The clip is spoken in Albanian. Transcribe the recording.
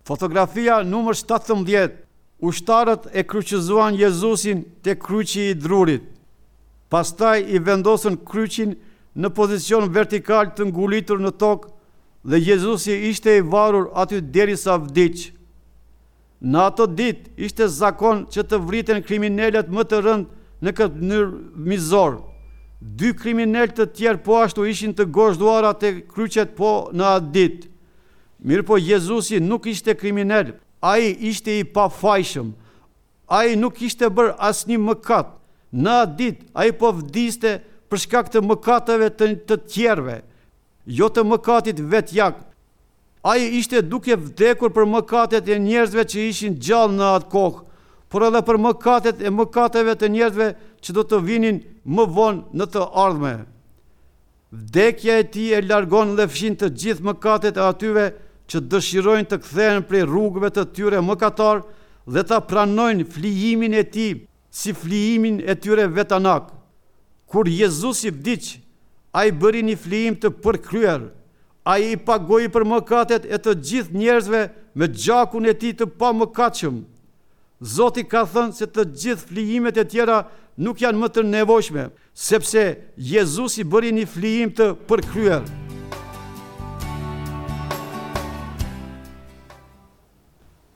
Fotografia numër 17. Ushtarët e kryqëzuan Jezusin te kryqi i drurit. Pastaj i vendosën kryqin në pozicion vertikal të ngulitur në tokë dhe Jezusi ishte i varur aty derisa vdiq. Në ato ditë ishte zakon që të vriten kriminalët më të rëndë në këtë mënyrë mizor. 2 kriminalë të tjerë po ashtu ishin të gozhduara te kryqet po në atë ditë. Mirë po Jezusi nuk ishte kriminal, ai ishte i pafajshëm, ai nuk ishte bërë asnjë mëkat. Në atë ditë ai po vdiste për shkak të mëkateve të tjerëve, jo të mëkatit vetjak. Ai ishte duke vdekur për mëkatet e njerëzve që ishin gjallë në atë kohë, por edhe për mëkatet e mëkateve të njerëzve që do të vinin më vonë në të ardhme. Vdekja e tij e largon dhe fshin të gjithë mëkatet e atyve që dëshirojnë të kthehen prej rrugëve të tyre mëkatar dhe ta pranojnë flijimin e tij si flijimin e tyre vetanak. Kur Jezusi vdiq, ai bëri një flijim të përkryer. Ai i pagoi për mëkatet e të gjithë njerëzve me gjakun e tij të pamëkatshëm. Zoti ka thënë se të gjithë flijimet e tjera nuk janë më të nevojshme, sepse Jezusi bëri një flijim të përkryer.